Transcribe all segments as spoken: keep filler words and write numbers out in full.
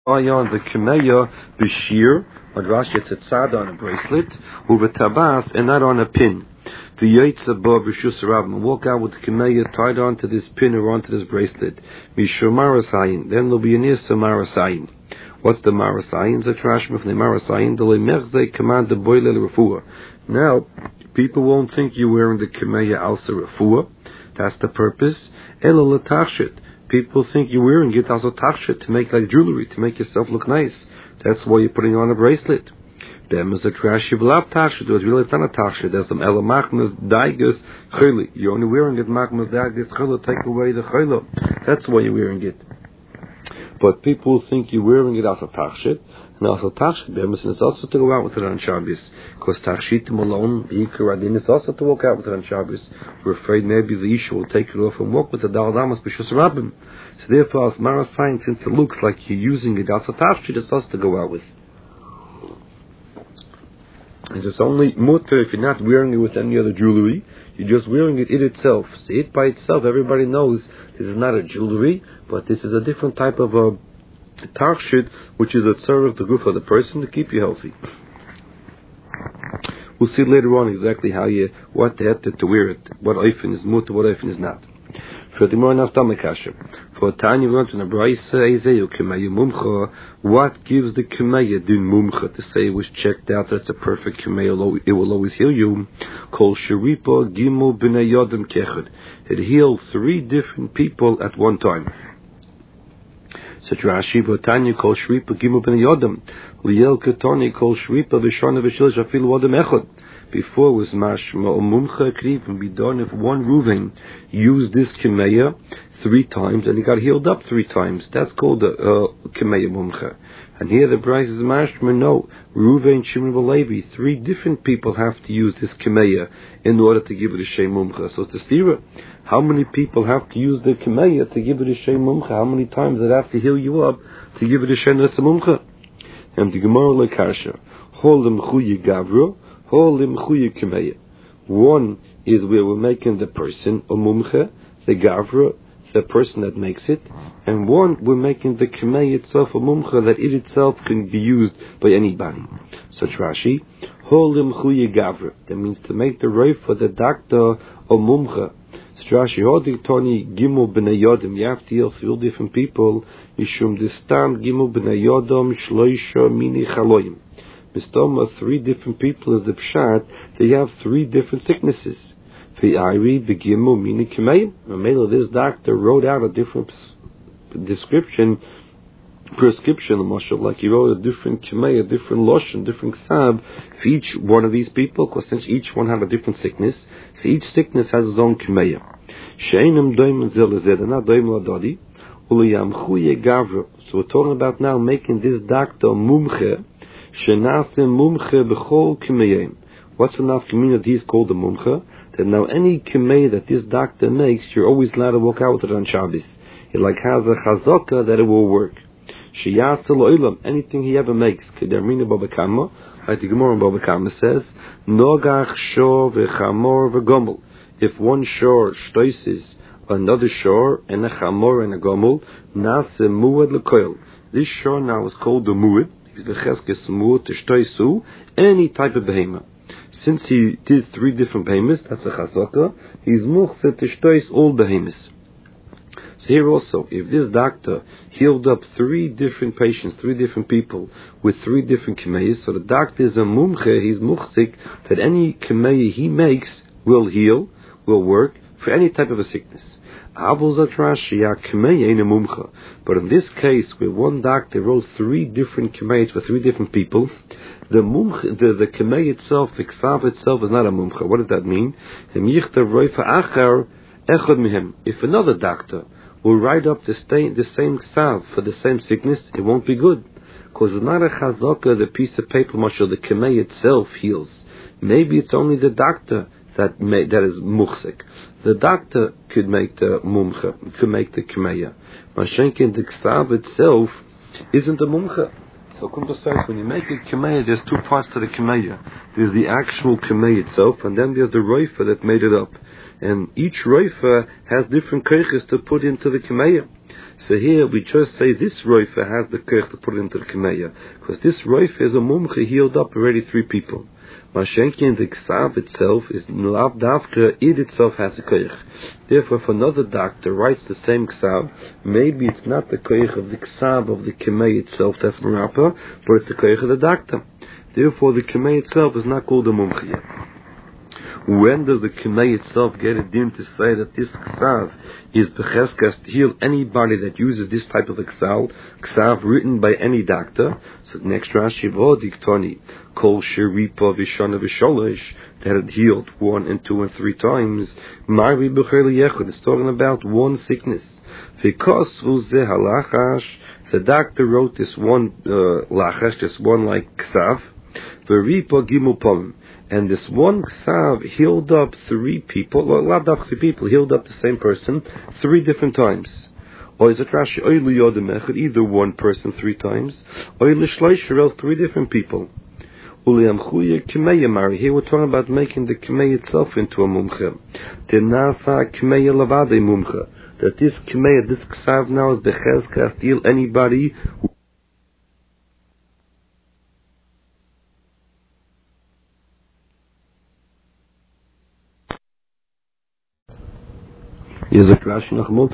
on the Kemeya Bashir, on Rashi it's a tzad on a bracelet, with a tabas and not on a pin. The Yaitza Ba B'Shus Rabbim, walk out with the Kemeya tied onto this pin or onto this bracelet. Mishur Marasayin, then there'll be an Issa Marasayin. What's the Marasayin? The Trashma from the Marasayin, the Lemerze command the Boile Refuah. Now, people won't think you're wearing the Kemeya Alsa Refuah. That's the purpose. Ela Latashit. People think you're wearing it also tachshit, to make like jewelry, to make yourself look nice. That's why you're putting on a bracelet. Them is a trash yivlav tachshit, it's really not a tachshit. There's some ela machmas daigas chayli. You're only wearing it machmas daigas chayli, take away the chayli. That's why you're wearing it. But people think you're wearing it as a tachshit, and also tachshit, them is also to go out with it on Shabbos. Because tachshitim alone, Yikar is also to walk out with it on Shabbos. We're afraid maybe the Isha will take it off and walk with the Dal Damas B'Shus Rabbim. So therefore, as Marasayin, since it looks like you're using it as a tachshit, it's also to go out with. It's only mutter if you're not wearing it with any other jewelry. You're just wearing it in itself. So it by itself, everybody knows this is not a jewelry, but this is a different type of a tachshit, which is a tzarech of the group of the person to keep you healthy. We'll see later on exactly how you, what the heter to wear it, what oifen is mutter, what oifen is not. For the more naftamikasha. For Tanya, we learned in the Braisa Ezeyu Kemeya Mumcha, what gives the Kemeya din Mumcha to say it was checked out that it's a perfect Kemeya, it will always heal you. Kol Sharipa Gimel B'nei Yodam Kechad. It healed three different people at one time. Such Rashi, for Tanya, Kol Sharipa Gimel B'nei Yodam. Liel Ketoni Kol Sharipa V'shana V'shil Shafil Wadam Echad. Before was mashma or mumcha could even be done if one Ruvain used this kemeya three times and he got healed up three times. That's called the uh, kemeya mumcha. And here the price is mashma. No, Ruvain, Shimon, Levi, three different people have to use this kemeya in order to give it a shem mumcha. So it's a stira. How many people have to use the kemeya to give it a shem mumcha? How many times it have to heal you up to give it a shem mumcha? And the Gemara lekarsha holdem chuyi gavro. One is where we're making the person a mumcha, the gavra, the person that makes it, and one we're making the kemeya itself a mumcha that it itself can be used by anybody. Such Rashi, holim chuye gavra. That means to make the roif for the doctor a mumcha. Such Rashi, hodik toni gimel b'nei yodam. You have to heal three different people. Yishum distam gimel b'nei yodam shloisha mini chaloyim. Mistoma, three different people is the pshat. They have three different sicknesses. V'ayri begimu mini kemeya. Mamela, this doctor wrote out a different description, prescription, like he wrote a different kemeya, different lotion, different sab for each one of these people, because since each one have a different sickness, so each sickness has its own kemeya. Sheinim doim zelazed, not doim ladadi. Uliyam chuye gavra. So we're talking about now making this doctor mumche. What's enough community that he's called a mumcha? That now any kemei that this doctor makes, you're always allowed to walk out with it on Shabbos. It like has a chazaka that it will work. Anything he ever makes, like the Gemara in Baba Kama says, Nogach shor v'chamor v'gomel. If one shor shtoises another shor and a chamor and a gomel, nase muad l'koil. This shor now is called the muad. Any type of behemoth. Since he did three different behemoths, that's a chazaka, he's muchset to shtois all behemoths. So here also, if this doctor healed up three different patients, three different people, with three different kemeyas, so the doctor is a mumche, he's muchsik, that any kemeya he makes will heal, will work, for any type of a sickness. But in this case, where one doctor wrote three different kemeyas for three different people, the mumch, the, the kemei itself, the ksav itself, is not a mumcha. What does that mean? If another doctor will write up the, stain, the same ksav for the same sickness, it won't be good. Because it's not a chazaka, the piece of paper, mashal, the kemei itself heals. Maybe it's only the doctor that may, that is muchsik. The doctor could make the mumcha, could make the kemeya. Mashenkin, the ksav itself isn't a mumcha. So Kumba says when you make a Kameya, there's two parts to the Kameya. There's the actual Kameya itself, and then there's the Roifa that made it up. And each Roifa has different Keiches to put into the Kameya. So here we just say this Roifa has the Keich to put into the Kameya, because this Roifa is a Mumche healed up already three people. Mashenkin, the Ksav itself is Lav Davka, it itself has a Keich. Therefore, if another doctor writes the same Ksav, maybe it's not the Keich of the Ksav of the Kemei itself, that's Marapa, but it's the Keich of the doctor. Therefore, the Kemei itself is not called a Mumchi yet. When does the Kemei itself get it in to say that this Ksav is Becheskas to heal anybody that uses this type of Ksav, Ksav written by any doctor? So the next Rashi, Vodiktoni, Kol Sheripa Vishana Visholish, that it healed one and two and three times. Marvi Bechel Yechud is talking about one sickness. Because Halachash, the doctor wrote this one uh, Lachash, this one like Ksav, Veripa Gimupam. And this one Ksav healed up three people, well, not three people, healed up the same person three different times. Or is it Rashi, either one person three times, or three different people. Here we're talking about making the Kemei itself into a Mumche. That this Kemei, this Ksav now is Bechezkas to heal anybody who is a Rashi Nachmon,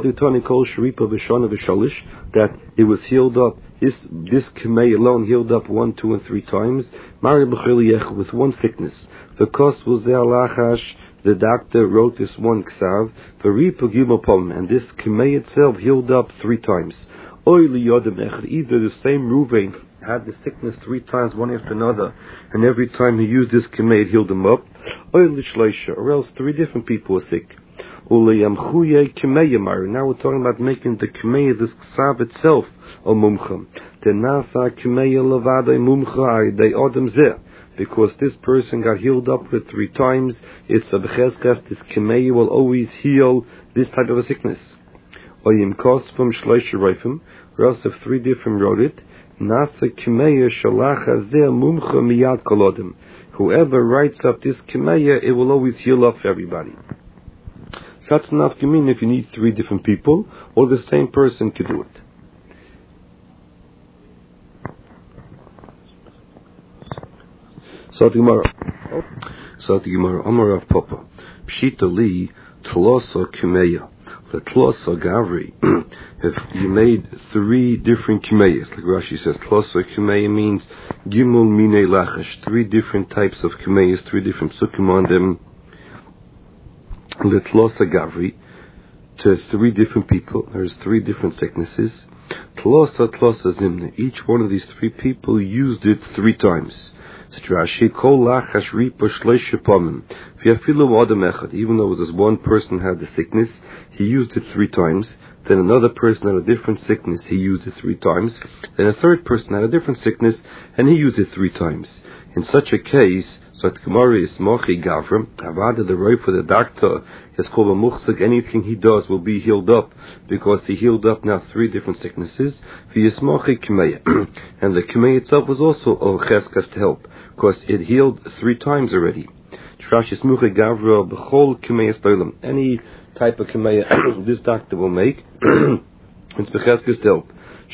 that it was healed up, this, this Kemei alone healed up one, two, and three times, with one sickness. The cost was the Alachash, the doctor wrote this one Ksav, and this Kemei itself healed up three times. Either the same Ruvain had the sickness three times, one after another, and every time he used this Kemei, it healed him up, or else three different people were sick. Now we're talking about making the Kemei, this Ksav itself, a Mumcha. The Nasa Kemei Levada Mumcha, they Adam Zeh. Because this person got healed up with three times, it's a Becheskas, this Kemei will always heal this type of a sickness. Or Yimkos from Shleisha Reifim, or else if three different wrote it, Nasa Kemei Shalacha Zeh Mumcha Miyad Kolodim. Whoever writes up this Kemei, it will always heal up for everybody. That's enough to mean if you need three different people, or the same person could do it. So the Gemara, so the Gemara, Amar of Papa, Pshita Li, Tlosa Kimeya, the Tlosa Gavri. If you made three different Kimeyas, like Rashi says, Tlosa Kimeya means Gimel Mine Lachash, three different types of Kimeyas, three different Sukkim on them. Litlosa Gavri, to three different people. There's three different sicknesses. Tlosa Tlosa Zimne. Each one of these three people used it three times. Even though this one person had the sickness, he used it three times. Then another person had a different sickness, he used it three times. Then a third person had a different sickness, and he used it three times. In such a case, so the Gemara is Mochi Gavram, Avada the Roy for the doctor is called a Muchsag, anything he does will be healed up, because he healed up now three different sicknesses. V'yismochi K'meya. And the K'meya itself was also a Cheskas to help, because it healed three times already. Trash Mochi Gavra, B'chol K'meya Stolam. Any type of K'meya this doctor will make, it's B'cheskas to help.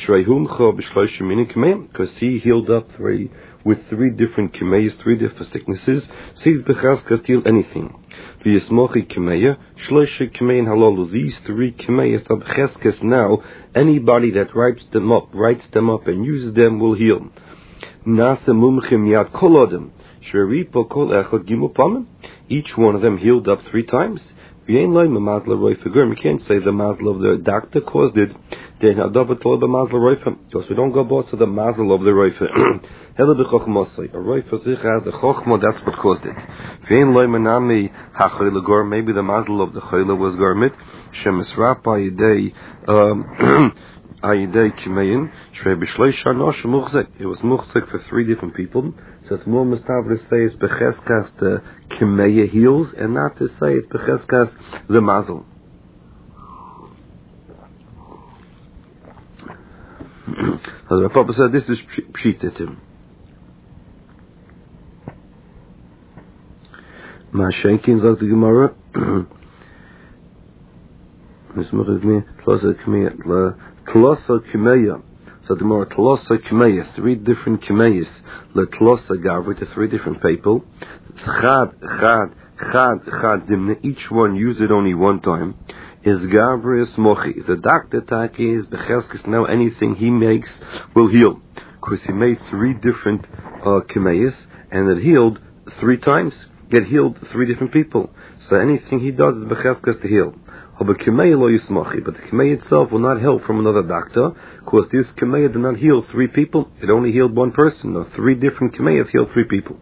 Because he healed up three with three different kemeyas, three different sicknesses. Sees bechaskas heal anything. V'yismochi kemeya, shloisha kemeyin halalu. These three kemeyas are bechaskas now. Anybody that writes them up, writes them up, and uses them will heal. Nasa mumchim yad kol adam. Sheripo kol echad gimupamim. Each one of them healed up three times. We can't say the mazel of the doctor caused it. Because we don't go both to the mazel of the roifer. A roifer zich has the chokhmah, that's what caused it. Maybe the mazel of the chayla was garmit. Shemisrapa yidei ayidei kimeyin. It was muchzik for three different people. So it's more mistav to say it's becheskas the kimeya heals, and not to say it's becheskas the mazel. As the Papa said, this is pshitatim. Mashenkin sagt die Gemara. Das macht es mir. Tlosa Kmeya. Tlosa Kmeya. So the Gemara, Tlosa Kmeya. Three different Kmeyas. Le Tlosa Gavri, to three different people. Chad, Chad, Chad, Chad Zimne. Each one use it only one time. Is Gavri Mochi. The doctor taki is Becheskes. Now anything he makes will heal. Because he made three different uh, Kmeyas and it healed three times. Get healed three different people. So anything he does is becheskas to heal. But the Kemei itself will not help from another doctor, because this Kemei did not heal three people. It only healed one person. No, three different Kemeyas healed three people.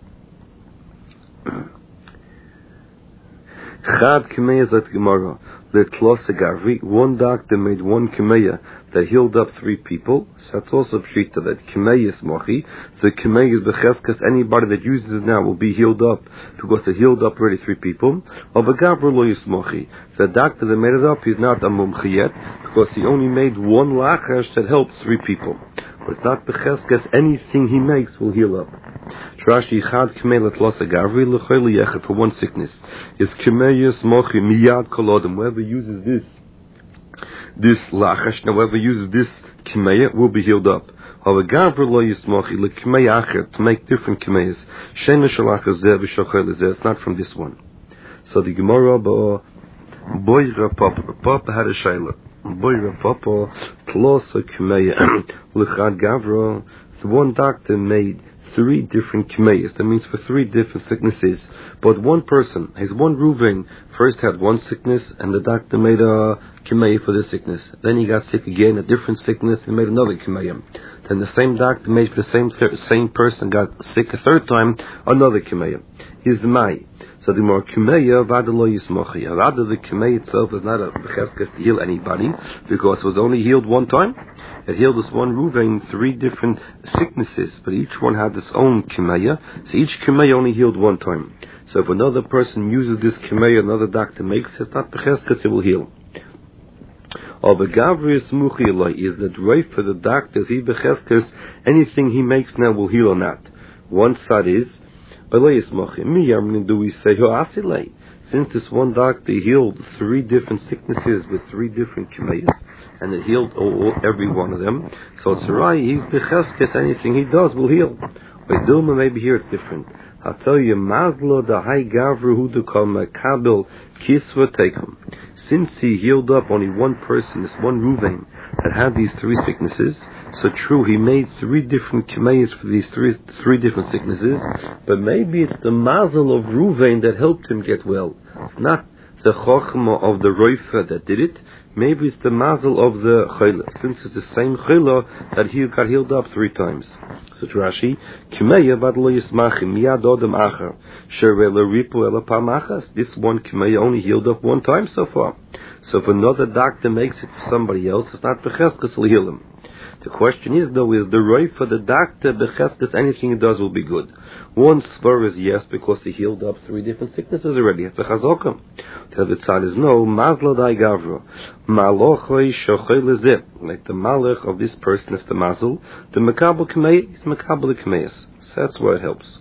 Chad Kemei is at Gemara. The Tlosa Gavri, one doctor made one Kemeya that healed up three people. So that's also pshita that Kemei is mochi. So Kemei is becheskas. Anybody that uses it now will be healed up because it healed up already three people. Or Gavri lo yismochi. The doctor that made it up, he's not a mumchi yet because he only made one lachash that helped three people. But it's not becheskas. Anything he makes will heal up. Rashi Chad Kemei Tlosa Gavri l'choyle yechet for one sickness is Kemeyus mochi miyad kolodem. Whoever uses this, this lachash, now whoever uses this Kemeya will be healed up. However, Gavri lo yismochi l'Kemei acher to make different Kemeyas. Shena shalachas zeh v'shochel zeh. It's not from this one. So the Gemara bo boyra papa papa had a shayla. Boyra papa Tlosa Kemeya l'Chad Gavro. The one doctor made three different Kemeyas. That means for three different sicknesses. But one person, his one Ruvain, first had one sickness, and the doctor made a Kemeya for this sickness. Then he got sick again, a different sickness, and made another Kemeya. Then the same doctor made for the same thir- same person got sick a third time, another Kemeya. Is Mai. So the more Kemeya, Vada lo yismochi. Rather the Kemeya itself is not a becheskas to heal anybody, because it was only healed one time. It healed this one Ruvain three different sicknesses, but each one had its own Kemeya, so each Kemeya only healed one time. So if another person uses this Kemeya, another doctor makes it, not becheskas, it will heal. Or the Gavrius Muchilai is that right for the doctors, he becheskas, anything he makes now will heal or not. One side is, do we say, since this one doctor healed three different sicknesses with three different Kemeyas, and it healed all, all, every one of them, so it's right, he's becheskes, anything he does will heal. By Dilma, maybe here it's different. I'll tell you, Mazlo the high Gavru who to come Kabel Kisva Tekum. Since he healed up only one person, this one Ruvain, that had these three sicknesses, so true, he made three different Kemeyas for these three three different sicknesses, but maybe it's the mazel of Ruvain that helped him get well. It's not the chokhmah of the Roifa that did it. Maybe it's the mazel of the chayla, since it's the same chayla that he got healed up three times. So Rashi, Kemeya vad lo yismachim miyad odem achar shere l'ripu ela pamachas. This one Kemeya only healed up one time so far. So if another doctor makes it for somebody else, it's not becheskas will heal him. The question is though, is the right for the doctor becheskas, anything he does will be good? One svar is yes, because he healed up three different sicknesses already. It's a chazokah. The other side is no. Mazla dai gavro. Malochoi shochoi lezeh. Like the malach of this person is the mazel. The makabel k'mei is makabel k'meis. So that's where it helps.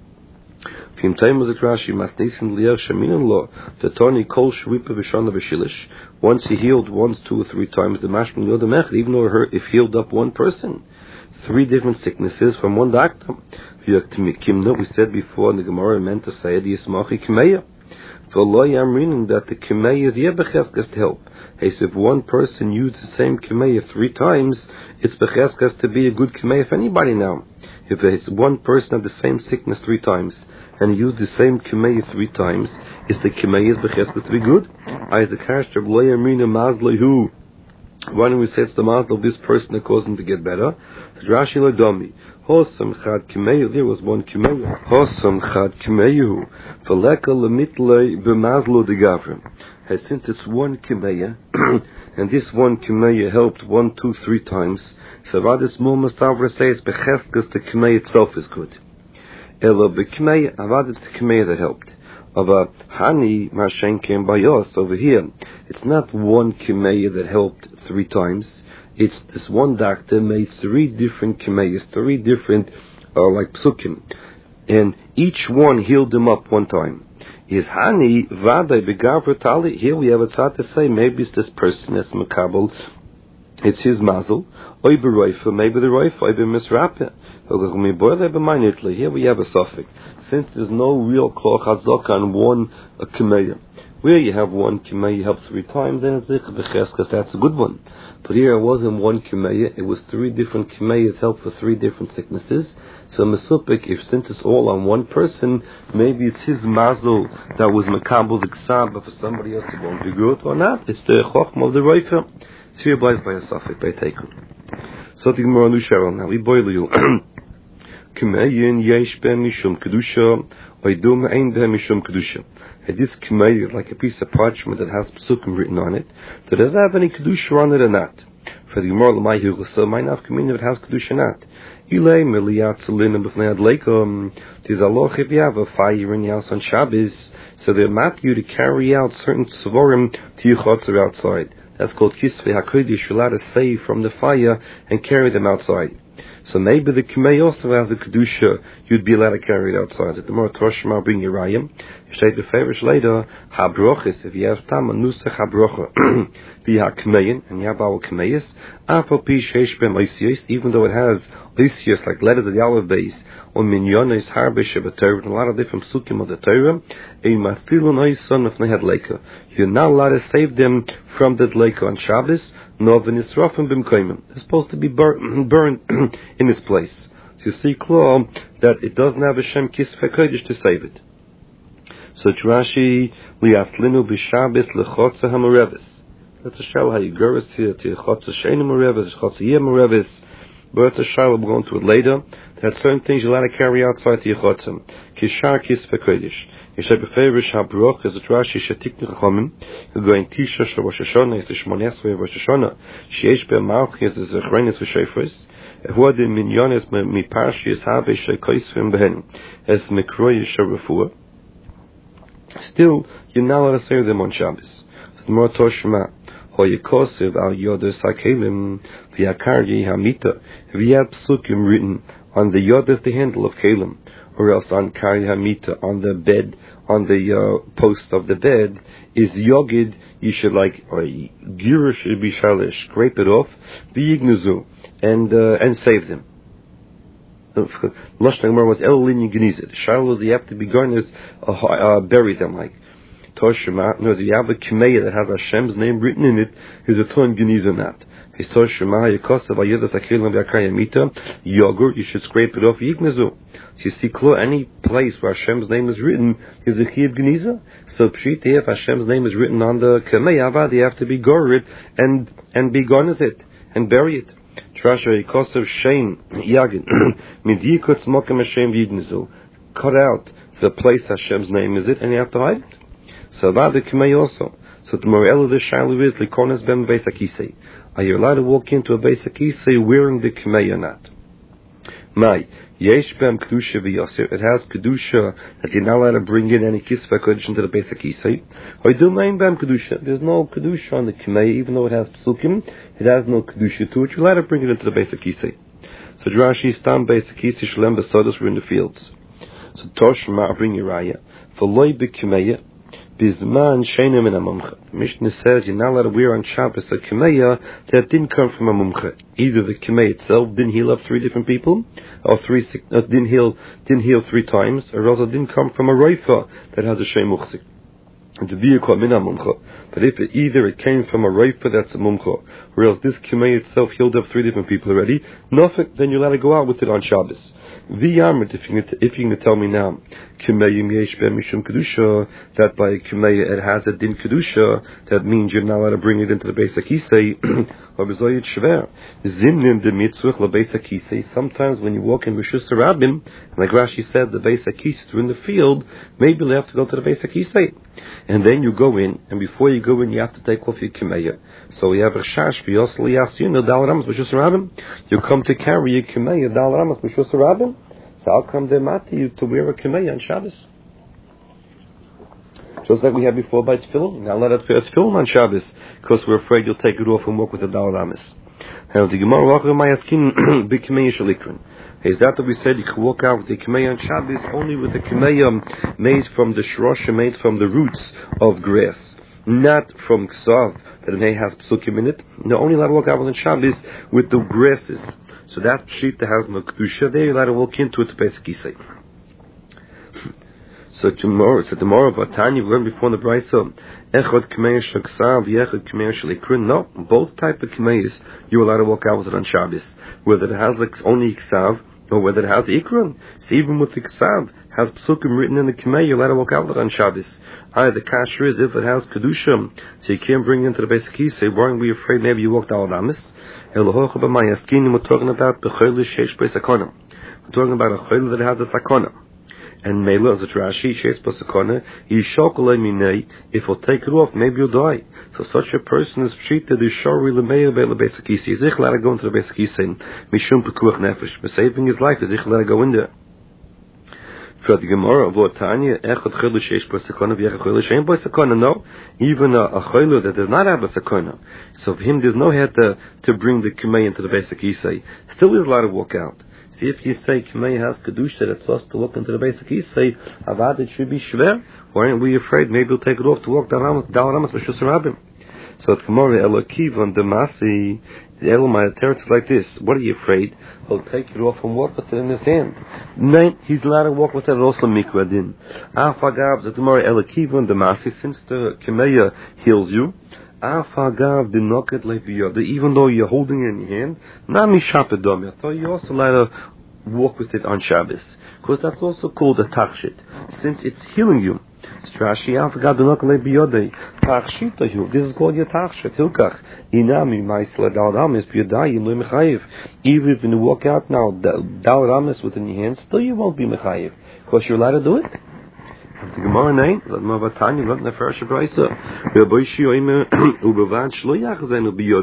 Kim time was it Rashi masnisin lier sheminan lo. The toni kol shvipa v'shana v'shilish. Once he healed once, two or three times, the mashmin yodem echad, even though her if healed up one person, three different sicknesses from one doctor. We said before in the Gemara meant to say the Yismachi Kemeya. For Allah, I'm reading that the Kemeya is Yebecheskas to help. Hey, so if one person used the same Kemeya three times, it's Becheskas to be a good Kemeya for anybody now. If it's one person had the same sickness three times, and he used the same Kemeya three times, is the Kemeya is Becheskas to be good? I as a character of Allah, I'm reading Mazlehu. Why don't we say it's the mazel of this person that caused him to get better? Rashi Ladomi. Hosam chad kimeyu. There was one kimeyu. Hosam chad kimeyu. V'leka lemitlei b'mazlo de gavrim. Since it's one kimeya, and this one kimeya helped one, two, three times, so Avadis Mum Mastavra says becheskas the kimeya itself is good. Ela b'kimeya Avadis the kimeya that helped. Of a hani mashen came by us over here. It's not one kimeya that helped three times. it's this one doctor made three different kemeyas, three different uh, like psukim, and each one healed him up one time. Is hani vaday begavra tali? Here we have a tzad to say maybe it's this person that's makabel, it's his mazel. Oy beroifa, maybe the roifa, oy bemisrapeh. Here we have a suffix. Since there's no real kloch hazaka on one uh, kemeya, where you have one kemeya help three times, then it's because that's a good one. But here it wasn't one kemeya; it was three different kemeyas help for three different sicknesses. So mesupik, if since it's all on one person, maybe it's his mazel that was makabel the ksab, but for somebody else it won't be good or not. It's the chochma of the roifa. It's here by a suffix by taken. So the Gemara Nushar now we boil you. Kemeyin yesh ben mishum kedusha, oidum ein ben mishum kedusha. This kemey like a piece of parchment that has psukim written on it. So does it have any kedusha on it or not? For the Gemara l'may hirusa, might not come in if it has kedusha or not. Ilay meliyat tzulin b'fnei adleikum. There's a loch if you have a fire in your house on Shabbos, so they mat you to carry out certain tzvorim to your chotzer outside. That's called kisvei hakodesh. You're allowed to save from the fire and carry them outside. So maybe the kemei also has a kedusha. You'd be allowed to carry it outside. At the more Toshma bring Yerayim. State the favorish later habrochis. If you have tam nusach habrocha, be hakmeyin and you have our kemeyis. Afal pi sheish ben oisios. Even though it has oisios like letters of the olive base or minyonis harbish of a Torah and a lot of different psukim of the Torah. A masilun oison of nehad leika. You're not allowed to save them from the leika on Shabbos. No v'nisrafim b'mkoimim. They're supposed to be burned, burned in this place. So you see, Klo, that it doesn't have a Shem Kisvei Kodesh to save it. So Rashi, liaslinu b'Shabbos lechotza hamoreves. That's a shal how you go here to chotza sheinu moreves, chotza yeh moreves. But it's a shal, we'll go into it later. There are certain things you're allowed to carry outside to your chotzim. Kishar Kisvei Kodesh. Yeshab befeverish habroch is a Rashi shetik nechomim. You're going Tisha shel Rosh Hashanah is the Shmoneh Esrei Rosh Hashanah. Sheish be'malchis is a chrenis v'shefres. Ehud in minyones mi parshis habe shekoisvim behen es mikroy sharafua. Still, you're not allowed to save them on Shabbos. More Toshma hoyekosiv al yodes hakelim v'yakaryi hamita. If you have psukim written on the yodes, the handle of kelim, or else on kari hamita, on the bed, on the uh, post of the bed, is yogid, you should like, or gira should be shalish, scrape it off, v'yignuzu, and uh, and save them. Lashon Gemara was el lin yignizit. Shal was you have to be garnished, uh, uh, bury them like. Toshima, no, you have a kemei that has Hashem's name written in it, is a ton gnizonat. His Toshima, Yakosav, Ayedas Akilim, Yakayamita, yogurt, you should scrape it off, Yignazu. So you see, Klo, any place where Hashem's name is written is a Chiyab Gniza. So Pshit, if Hashem's name is written on the kemei avad, you have to be gored and and be garnish it and bury it. Trasha Yakosav Shein Yagin, Midikut Smokim Hashem Yignazu. Cut out the place Hashem's name is it, and you have to hide it. So about the kemei also. So the morel of the shalu is likonas bem beisakisei. Are you allowed to walk into a beisakisei wearing the kemei or not? My yesh bem kedusha v'yosir. It has kedusha that you're not allowed to bring in any kisvei kodesh into the beisakisei. Or do main bem kedusha. There's no kedusha on the kemei, even though it has psukim. It has no kedusha to it. You're allowed to bring it into the beisakisei. So Rashi stam beisakisei shalem besodos were in the fields. So Toshma bring Yeraya for loy b'kemei. Bizman sheinem in a mumcha. Mishnah says you're not allowed to wear on Shabbos a kemeya that didn't come from a mumcha. Either the kemei itself didn't heal up three different people, or three uh, didn't heal didn't heal three times, or else it didn't come from a roifa that has a shem muchzik. It's a vehicle min a mumcha. But if it, either it came from a roifa that's a mumcha, or else this kemei itself healed up three different people already, nothing, then you're allowed to go out with it on Shabbos. V'yamrit, if you can, if you can tell me now, kemeyim yesh ben mishum kedusha, that by kemei it has a din kedusha, that means you're not allowed to bring it into the Beis HaKisei, or b'zoyit shver. Zimnim de mitzvah la Beis HaKisei. Sometimes when you walk in Rishus Harabim, like Rashi said, the Beis HaKisei are in the field, maybe you have to go to the Beis HaKisei. And then you go in, and before you go in, you have to take off your kemei. So you have a shash v'yos liyasinu dal ramas b'shus harabim. You come to carry your kemei dal ramas b'shus harabim. So I'll come there mati you to wear a kemei on Shabbos. Just like we had before by tefillin. Now let us wear tefillin on Shabbos because we're afraid you'll take it off and walk with the dal ramas. Now the Gemara Mayaskin Bikmei Shalikrin. Is that what we said? You can walk out with the Kmei on Shabbos only with the Kmei made from the Shrosh, made from the roots of grass, not from Ksav that it may has psukim in it. No, only allowed to walk out on Shabbos with the grasses. So that sheet that has no kedusha, there you're allowed to walk into it to basically say. So tomorrow, so tomorrow, but Tanya, we learned before in the Brisa, Echad Kmei Shaksav, Yechad Kmei Shalikrin. No, both type of Kmeis you're allowed to walk out with it on Shabbos, whether it has like only Ksav or whether it has Ikron. So even with the Ksav, has psukim written in the Kmei, you're allowed to walk out with it on Shabbos. Hi, the kasher is if it has kedusha, so you can't bring it into the basic kisei. Why aren't we afraid maybe you walked out Adamis? Elohocha b'mayaskin, we're talking about the chayla sheish b'sakona. We're talking about a chayla that has a sakona. And Mela, as a Rashi, sheish b'sakona, yishokolei minei, if he'll take it off, maybe you'll die. So such a person is treated as shari l'meir be'le basic kisei. Is ich allowed to go into the basic kisei, mishum pekuach nefesh. By saving his life, is ich allowed to go in there. For the Gemara of Tanya, echad chayla sheish b'sakona, v'echad chayla shein b'sakona. No, even a, a chayla that does not have a sakona. So for him, there's no head to, to bring the k'mei into the basic kisei. Still is allowed to walk out. See, if you say k'mei has kedusha that's us to walk into the basic kisei, avad it should be shver. Why aren't we afraid? Maybe we'll take it off to walk down Ramas b'shus rabim. So the Gemara elokiv on demasi. The Elamai tells like this. What are you afraid? He'll take it off and walk with it in his hand. No, he's allowed to walk with it also mikvah din. Afagav the Gemara elokiv the masi, since the kemeya heals you. Afagav the noket leipiyod, even though you're holding it in your hand. Nami shapedom. So you're also allowed to walk with it on Shabbos, because that's also called a tachshit, since it's healing you. Strashi afagav the noket leipiyod. This is called your tachshit. Hilkach inami ma'isla dal rames b'yadayim lo mechayev. Even if you walk out now dal rames within your hands, still you won't be mechayev, because you're allowed to do it. The Gemara name, that Mavatanya, not in the first Brisa.